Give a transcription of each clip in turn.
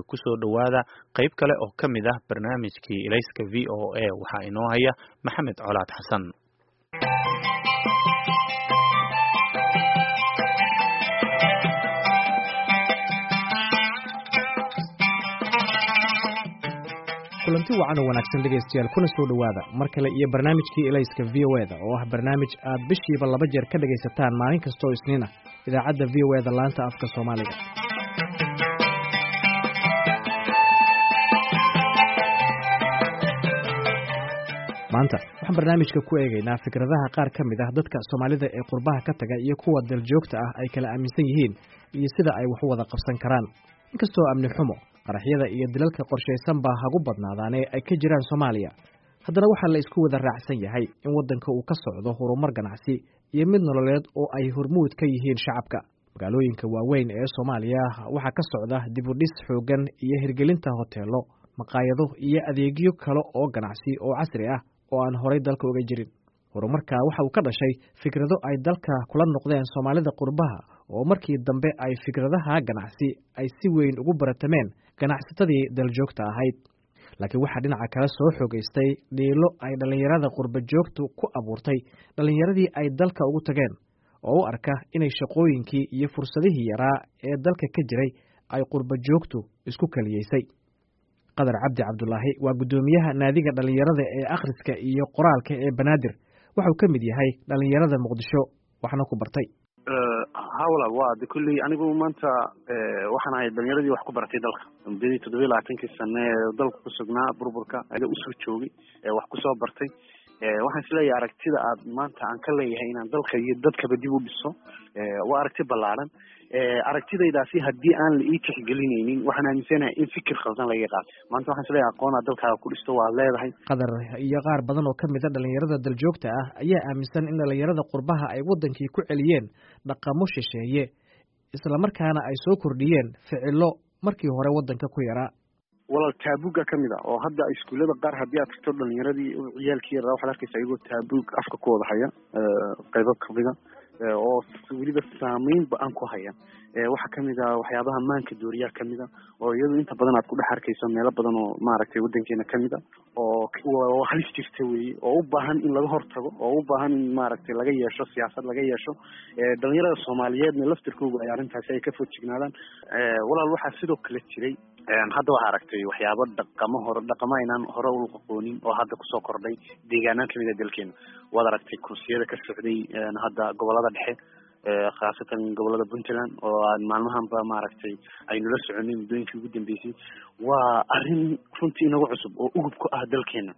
ku soo dhawaada qayb kale oo ka mid ah barnaamijkii Ilayska VOA waxa inoo haya Maxamed Colaad Xasan. kulanti wacan oo wanaagsan dhegeystayaal kuna soo dhawaada mar kale iyo barnaamijkii Ilayska VOA oo ah barnaamij aad bishiiba 2 jeer ka dhageysataan maalin kasta oo Isniin ah idaacadda VOA laanta afka Soomaaliga. maanta waxaan barnaamijka ku eegaynaa fikradaha qaar ka mid ah dadka Soomaalida ee qurbaha ka taga iyo kuwa daljoogta ah ay kala aaminsan yihiin iyo sida ay wax u wada qabsan karaan. inkastoo amni xumo qaraxyada iyo dilalka qorshaysan baa hagu badnaadaan ee ay ka jiraan Soomaaliya, haddana waxaa la isku wada raacsan yahay in waddanka uu ka socdo horumar ganacsi iyo mid nololeed oo ay hormuud ka yihiin shacabka. magaalooyinka waaweyn ee Soomaaliya waxaa ka socda dib u dhis xoogan iyo hirgelinta hoteelo, maqaayado iyo adeegyo kale oo ganacsi oo casri ah oo aan horay dalka uga jirin. horumarka waxa uu ka dhashay fikrado ay dalka kula noqdeen Soomaalida qurbaha oo markii dambe ay fikradaha ganacsi ay si weyn ugu baratameen ganacsatadii daljoogta ahayd. laakiin waxa dhinaca kale soo xogeystay dhiilo ay dhalinyarada qurba joogtu ku abuurtay dhalinyaradii ay dalka ugu tageen oo u arka inay shaqooyinkii iyo fursadihii yaraa ee dalka ka jiray ay qurba joogtu isku kaliyeysay. Qadar Cabdi Cabdullaahi waa gudoomiyaha naadiga dhalinyarada ee akhriska iyo qoraalka ee Banaadir. wuxuu ka mid yahay dhalinyarada Muqdisho waxna ku bartay. hawla waa kulli anigu maanta waxaan ahay dhalinyaradii wax ku bartay dalka mudadii 27 sano ee dalka ku sugnaa burburka ay u soo joogay wax ku soo bartay. waxaan isleeyahay aragtida aad maanta aan ka leeyahay inaan dalka iyo dadkaba dib u dhiso waa aragti ballaaran. aragtidaydaasi haddii aan la ii tixgelinaynin waxaan aaminsanahay in fikir khaldan laga qaato. maanta waxaan isleeyahay aqoon dalkaaga ku dhisto waa leedahay. Qadar iyo qaar badan oo ka mid ah dhalinyarada daljoogta ah ayaa aaminsan in dhalinyarada qurbaha ay wadankii ku celiyeen dhaqamo shisheeye isla markaana ay soo kordhiyeen ficilo markii hore wadanka ku yaraa. walaal taabuga ka mid ah oo hadda iskuulada qaar haddii aad tagto dhalinyaradii ciyaalkii yaraa waxaad arkaysaa iyagoo taabug afka ku wada haya qaybo kamida oo weliba saameyn ba-an ku haya. waxaa kamid ah waxyaabaha maanka dooriyaha kamid ah oo iyadu inta badan aad ku dhex arkayso meelo badan oo maaragtay wadankeena kamid ah oo halis jirta weeye oo u baahan in laga hortago oo u baahan in maaragtay laga yeesho siyaasad laga yeesho. dhalinyarada Soomaaliyeedna laftirkooda ay arrintaasi ay ka foojignaadaan. walaal waxaa sidoo kale jiray hadda waxaa aragtay waxyaabo dhaqamo aynaan hore u aqoonin oo hadda kusoo kordhay deegaanaan kamid ah dalkeena. waad aragtay kursiyada ka socday hadda gobolada dhexe khaasatan gobolada Puntland oo aan maalmahanba maaragtay aynu la soconay muddooyinkii ugu dambeysay. waa arrin runtii inagu cusub oo ugub ku ah dalkeena.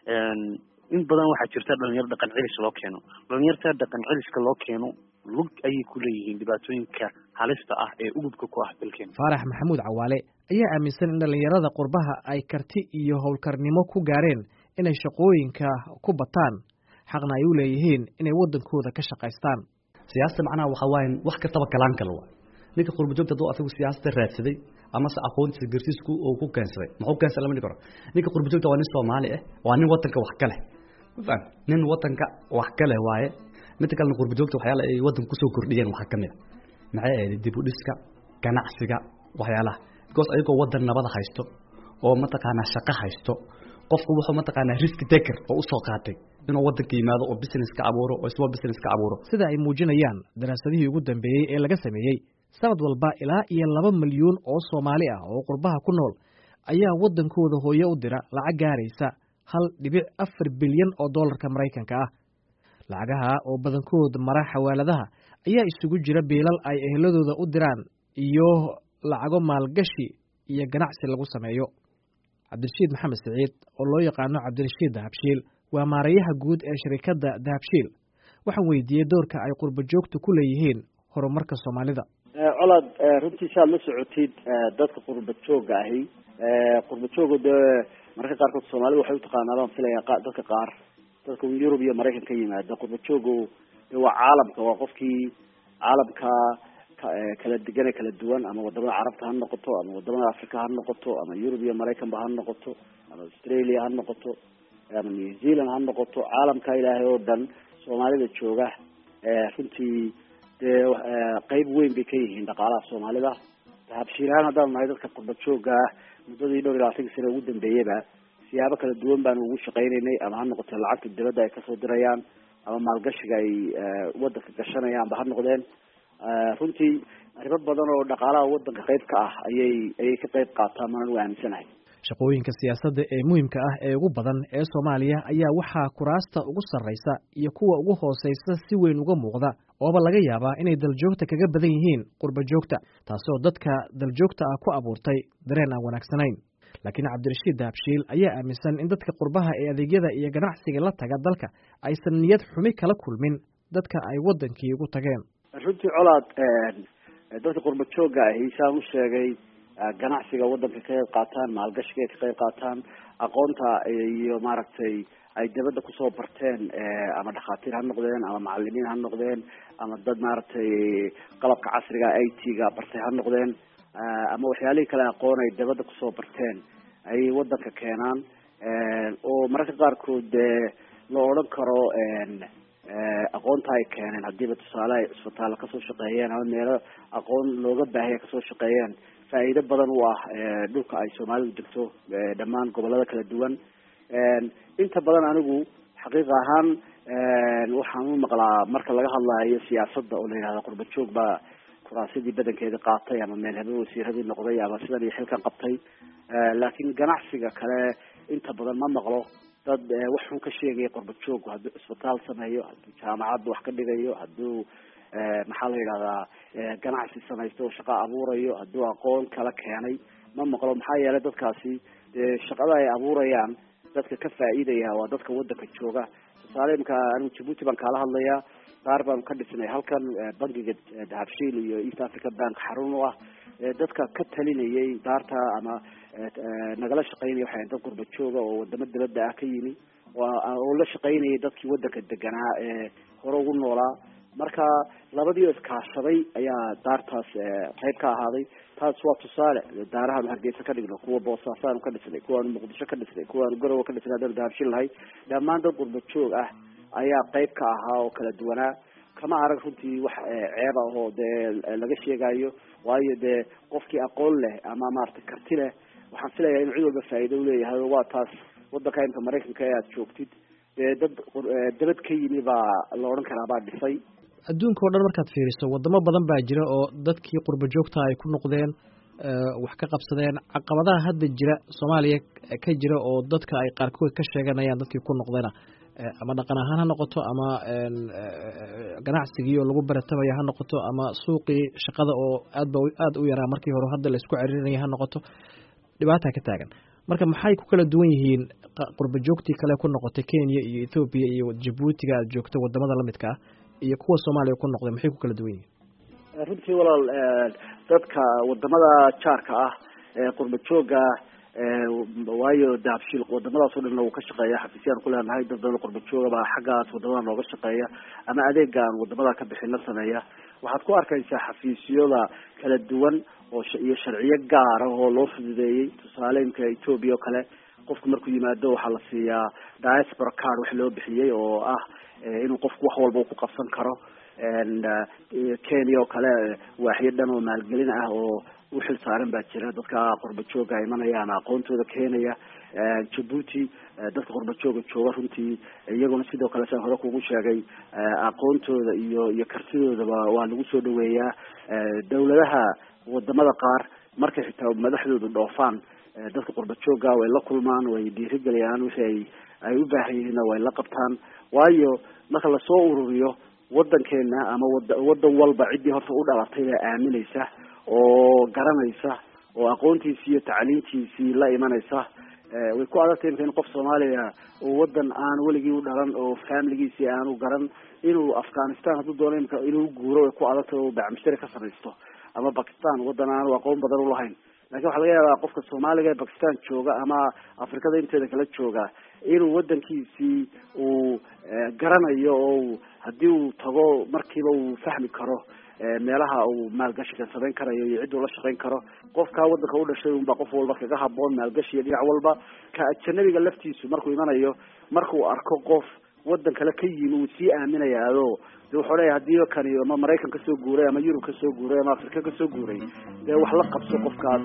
in badan waxaa jirta dhalinyaro dhaqan celis loo keeno. dhalinyarta dhaqan celiska loo keeno lug ayay ku leeyihiin dhibaatooyinka halista ah ee ugubka ku ah dalkeena. Faarax Maxamuud Cawaale ayaa aaminsan in dhalinyarada qurbaha ay karti iyo howlkarnimo ku gaareen inay shaqooyinka ku bataan xaqna ay u leeyihiin inay wadankooda ka shaqaystaan. siyaasada macnaha waxa weyn wax kastaba kalaan kala waa ninka qurba joogta doo asagu siyaasada raadsaday ama sa aqoontiisa garsiisku oo ku keensaday muxuu keensaday lama karo. ninka qurba joogta waa nin Soomaali ah waa nin wadanka wax kale faan nin wadanka wax kale waaye mid kale qurba joogta waxyaalo ay wadanka ku soo kordhiyeen waxa kamid maxay ahayd dib u dhiska ganacsiga waxyaalaha because ayagoo wadan nabad haysto oo mataqaana shaqo haysto qofku wuxuu mataqaana risk taker oo u soo qaatay inuu wadanka yimaado oo business ka abuuro oo small business ka abuuro. sida ay muujinayaan daraasadihii ugu dambeeyay ee laga sameeyay sanad walba ilaa iyo 2 milyan oo Soomaali ah oo qurbaha ku nool ayaa wadankooda hooyo u dira lacag gaaraysa 1.4 bilyan oo dollarka Mareykanka ah. lacagaha oo badankood mara xawaaladaha ayaa isugu jira biilal ay ehladooda u diraan iyo lacago maalgashi iyo ganacsi lagu sameeyo. Cabdirashiid Maxamed Saciid oo loo yaqaano Cabdirashiid Dahabshiil waa maareeyaha guud ee shirkadda Dahabshiil. waxaan weydiiyay doorka ay qurba joogtu ku leeyihiin horumarka Soomaalida. colaad runtii saad la socotid dadka qurba jooga ahi qurba joogooda marka qaarkood Soomaalida waxay u taqaanaan filayaa dadka qaar dadka Yurub iyo Mareykanka ka yimaada qurba joogo waa caalamka waa qofkii caalamka kala degan kala duwan ama wadamada Carabta ha noqoto ama wadamada Afrika ha noqoto ama Yurub iyo Mareykanba ha noqoto ama Australia ha noqoto ama New Zealand ha noqoto caalamka Ilaahay oo dhan Soomaalida jooga runtii qayb weyn bay ka yihiin dhaqaalaha Soomaalida habshiilaan haddaan nahay dadka qurba jooga muddadii 20 sano ugu dambeeyayba siyaabo kala duwan baan ugu shaqaynaynay ama ha noqoto lacagta dibadda ay kasoo dirayaan ama maalgashiga ay wadanka gashanayaan ba ha noqdeen runtii arrimo badan oo dhaqaalaha wadanka qayb ka ah ayay ka qayb qaataan mana u aaminsanahay shaqooyinka siyaasadda ee muhiimka ah ee ugu badan ee Soomaaliya ayaa waxaa kuraasta ugu sarreysa iyo kuwa ugu hooseysa si weyn uga muuqda ooba laga yaabaa inay daljoogta kaga badan yihiin qurba joogta taasoo dadka daljoogta ah ku abuurtay dareen aan wanaagsanayn laakiin Cabdirashiid Dahabshiil ayaa aaminsan in dadka qurbaha ee adeegyada iyo ganacsiga la taga dalka aysan niyad xumi kala kulmin dadka ay wadankii ugu tageen runtii colaad dadka qurba jooga ah isaan u sheegay ganacsiga wadanka ka qayb qaataan maalgashiga ka qayb qaataan aqoonta iyo maaragtay ay dibadda kusoo barteen ama dhakhaatiir ha noqdeen ama macallimiin ha noqdeen ama dad maaragtay qalabka casriga IT-ga bartay ha noqdeen ama waxyaalihii kale aqoon ay dibadda kusoo barteen ay wadanka keenaan oo mararka qaarkood la odhan karo aqoonta ay keeneen hadiiba tusaale ay isbitaal kasoo shaqeeyeen ama meelo aqoon looga baahaya kasoo shaqeeyeen faa'iido badan u ah dhulka ay Soomaalidu degto dhammaan gobolada kala duwan inta badan anigu xaqiiq ahaan waxaan u maqlaa marka laga hadlayo siyaasadda oo la yiraahdo qurba joog baa kuraasidii badankeeda qaatay ama meel habeen wasiiradii noqday ama sidan iyo xilkan qabtay laakiin ganacsiga kale inta badan ma maqlo dad wax xun ka sheegay qurba joog hadduu isbitaal sameeyo hadduu jaamacad wax ka dhigayo hadduu maxaa la yidhahdaa ganacsi samaysto oo shaqo abuurayo hadduu aqoon kala keenay ma maqlo maxaa yeelay dadkaasi shaqada ay abuurayaan dadka ka faa'iidaya waa dadka wadanka jooga tusaale imka anigu Djibouti baan kala hadlayaa qaar baan ka dhisnay halkan bangiga Dahabshiil iyo East Africa Bank xarun u ah dadka ka talinayay daarta ama nagala shaqeynay waxay dad qurba jooga oo wadamo dibadda ah ka yimi oo la shaqeynayay dadkii wadanka deganaa hore ugu noolaa marka labadii iskaashaday ayaa daartaas qayb ka ahaaday taas waa tusaale daaraha Hargeysa ka dhigno kuwa Boosaaso ka dhisnay kuwa Muqdisho ka dhisnay kuwa Garowe ka dhisnay dad Dahabshiil lahay dhammaan dad qurba joog ah ayaa qayb ka ahaa oo kala duwanaa kama arag runtii wax ceeb ah oo laga sheegayo waayo qofkii aqoon leh ama maartay karti leh waxaan filayaa in cid walba faa'iido u leeyahay waa taas wadanka inta Mareykanka aad joogtid dad dibad ka yimi baa la oran karaa baa dhisay adduunka oo dhan markaad fiiriso wadamo badan baa jira oo dadkii qurba joogta ay ku noqdeen wax ka qabsadeen caqabadaha hadda jira Soomaaliya ka jira oo dadka ay qaarkood ka sheeganayaan dadkii ku noqdayna ama dhaqan ahaan ha noqoto ama ganacsigii oo lagu baratamaya ha noqoto ama suuqii shaqada oo aad u yaraa markii hore hadda la isku ciriirinaya ha noqoto dhibaata ka taagan marka maxay ku kala duwan yihiin qurba joogtii kale ku noqotay Kenya iyo Ethiopia iyo Djibouti aad joogto wadamada la midka ah iyo kuwa Soomaaliya ku noqday maxay ku kala duwan yihiin runtii walaal dadka wadamada jaarka ah qurba jooga waayo Dahabshiil wadamadaas oo dhan uu ka shaqeeya xafiisyada ku leenahay dad badan qurba jooga baa xaggaas wadamada looga shaqeeya ama adeegan wadamada ka bixin la sameeya waxaad ku arkaysaa xafiisyada kala duwan oo iyo sharciyo gaar ah oo loo fududeeyay tusaale imka Ethiopia oo kale qofku markuu yimaado waxa la siiyaa diaspora card wax loo bixiyay oo ah inuu qofku wax walba ku qabsan karo Kenya oo kale waaxyo dhan oo maalgelin ah oo u xil saaran baa jira dadka qurba jooga imanayaan aqoontooda keenaya Djibouti dadka qurba jooga runtii iyaguna sidoo kale saan hore kugu sheegay aqoontooda iyo kartidoodaba waa lagu soo dhaweeyaa dawladaha wadamada qaar markay xitaa madaxdoodu dhoofaan dadka qurba jooga way la kulmaan way dhiirigeliyaan wixii ay u baahan yihiin way la qabtaan waayo marka la soo ururiyo wadankeena ama wadan walba cidii horta u dhalatay ee aaminaysa oo garanaysa oo aqoontiisa iyo tacliintiisa la imanaysa way ku adagtay in qof Soomaaliya oo wadan aan waligii u dhalan oo family-giisa aanu garan inuu Afghanistan haduu doono inuu guuro way ku adagtay oo bacmishtari ka samaysto ama Pakistan wadan aan aqoon badan u lahayn laakiin waxa laga yaabaa qofka Soomaaliga ee Pakistan jooga ama Afrikada inteeda kala jooga inuu wadankiisii uu garanayo oo hadii uu tago markiiba uu fahmi karo meelaha uu maalgashi ka sameyn karayo iyo cid uu la shaqeyn karo qofka wadanka u dhashay uu qof walba kaga haboon maalgashi dhinac walba ka ajnabiga laftiisu markuu imanayo markuu arko qof wadan kale ka yimi uu sii aaminayaado de wuxuu leeyahay haddii kani ama Maraykan ka soo guuray ama Yurub ka soo guuray ama Afrika ka soo guuray dee wax la qabso qofkaas.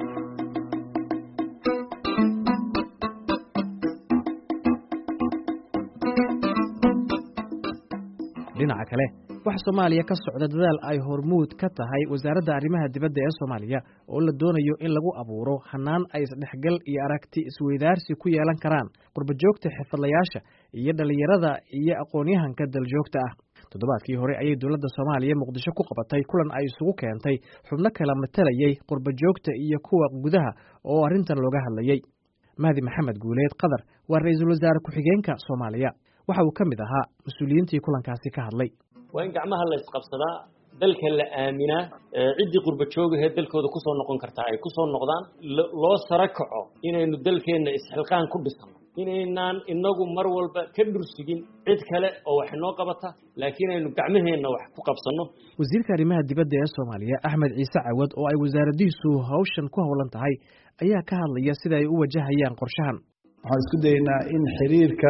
dhinaca kale waxa Soomaaliya ka socda dadaal ay hormuud ka tahay wasaaradda arrimaha dibadda ee Soomaaliya oo la doonayo in lagu abuuro hanaan ay isdhexgal iyo aragti isweydaarsi ku yeelan karaan qurbajoogta xirfadlayaasha iyo dhalinyarada iyo aqoon-yahanka daljoogta ah. toddobaadkii hore ayay dowladda Soomaaliya Muqdisho ku qabatay kulan ay isugu keentay xubno kala matalayay qurbajoogta iyo kuwa gudaha oo arrintan looga hadlayay. Mahdi Maxamed Guuleed Qadar waa ra'iisul wasaare ku-xigeenka Soomaaliya, waxa uu ka mid ahaa mas'uuliyiintii kulankaasi ka hadlay. waa in gacmaha la isqabsadaa, dalka la aaminaa, ciddii qurbajoogahe dalkooda ku soo noqon kartaa ay ku soo noqdaan, loo sara kaco inaynu dalkeenna isxilqaan ku dhisano, inaynaan inagu mar walba ka dhursugin cid kale oo wax inoo qabata, laakiin aynu gacmaheenna wax ku qabsanno. wasiirka arrimaha dibadda ee Soomaaliya Axmed Ciise Cawad oo ay wasaaraddiisu hawshan ku howlan tahay ayaa ka hadlaya sida ay u wajahayaan qorshahan. waxaan isku daynaa in xiriirka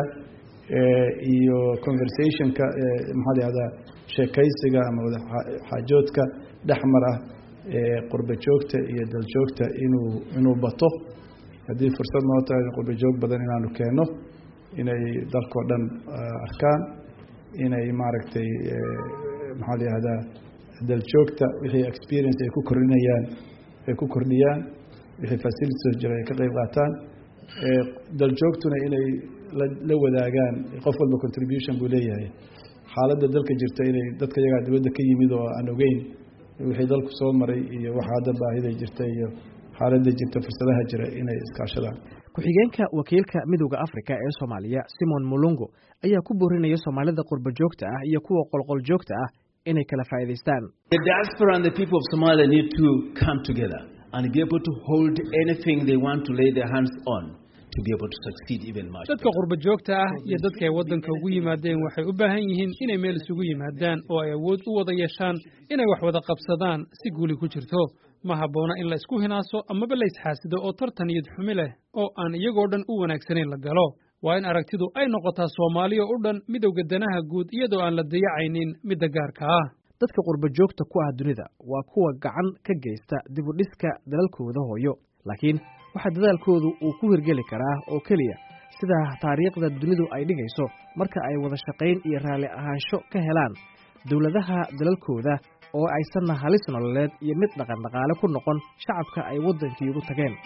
iyo conversationka maxaa la yidhahdaa sheekaysiga ama wada xaajoodka dhexmara qurbajoogta iyo daljoogta inuu bato. haddii fursad noo tahay qurbajoog badan inaanu keenno, inay dalkoo dhan arkaan, inay maaragtay maxaa la yidhahdaa daljoogta wixii experience ay ku kordhinayaan ay ku kordhiyaan, wixii facilities jira ay ka qayb qaataan, daljoogtuna inay la wadaagaan. qof walba contribution buu leeyahay. xaaladda dalka jirta inay dadka iyagaa dibadda ka yimid oo aan ogeyn wixii dalku soo maray iyo waxa hadda baahida jirta iyo xaaladda jirta fursadaha jira inay iskaashadaan. ku-xigeenka wakiilka Midowga Afrika ee Soomaaliya Simon Mulungu ayaa ku boorinaya Soomaalida qurbajoogta ah iyo kuwa qolqoljoogta ah inay kala faa'iideystaan. The diaspora and the people of Somalia need to come together and be able to hold anything they want to lay their hands on to be able to succeed even much. dadka qurbajoogta ah iyo dadka ay wadanka ugu yimaadeen waxay u baahan yihiin inay meel isugu yimaadaan oo ay awood u wada yeeshaan inay wax wada qabsadaan si guuli ku jirto. ma habboona in la isku hinaaso amaba la isxaasido oo tartan iyo xumi leh oo aan iyagoo dhan u wanaagsanayn la galo. waa in aragtidu ay noqotaa Soomaaliya oo dhan midowga danaha guud iyadoo aan la dayacaynin midda gaarka ah. dadka qurbajoogta ku ah dunida waa kuwa gacan ka geysta dib u dhiska dalalkooda hooyo, laakiin waxa dadaalkoodu uu ku hirgeli karaa oo keliya sida taariikhda dunidu ay dhigayso marka ay wada shaqayn iyo raalli ahaansho ka helaan dowladaha dalalkooda oo aysanna halis nololeed iyo mid dhaqan dhaqaale ku noqon shacabka ay wadankii ugu tageen.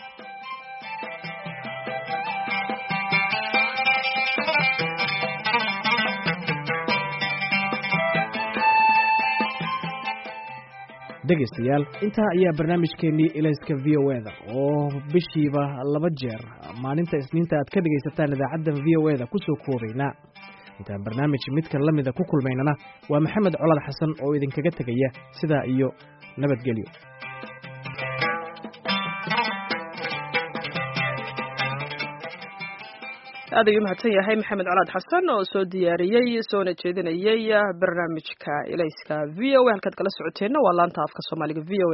dhegaystayaal intaa ayaa barnaamijkeennii ilayska VOA-da oo bishiiba 2 jeer maalinta Isniinta aad ka dhegaysataan idaacadda VOA-da ku soo koobaynaa. intaan barnaamij midkan la mida ku kulmaynana waa Maxamed Colaad Xasan oo idinkaga tegaya sidaa iyo nabadgelyo. aad ayuu mahadsan yahay Maxamed Colaad Xasan oo soo diyaariyay soona jeedinayay barnaamijka ilayska VOA. halkaad kala socoteena waa laanta afka Soomaaliga VOA.